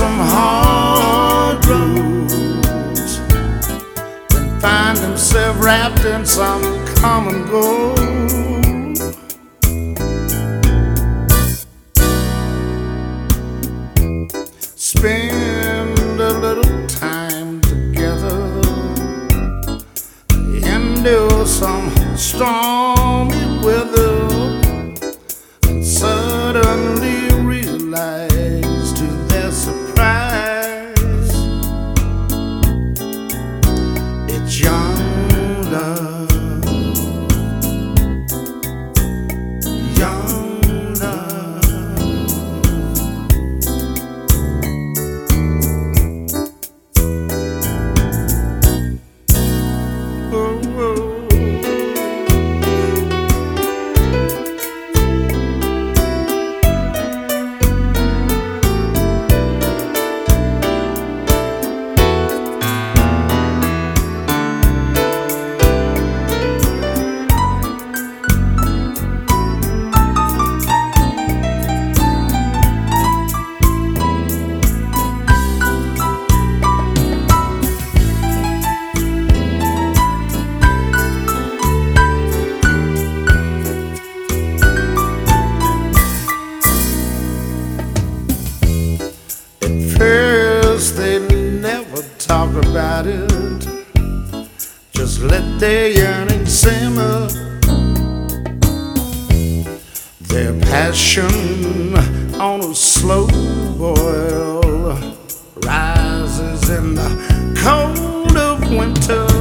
some hard roads, then find himself wrapped in some common gold. Spend a little time together, endure some stormy weather, and suddenly realize to their surprise it's young love, young love. First they never talk about it, just let their yearning simmer. Their passion on a slow boil rises in the cold of winter.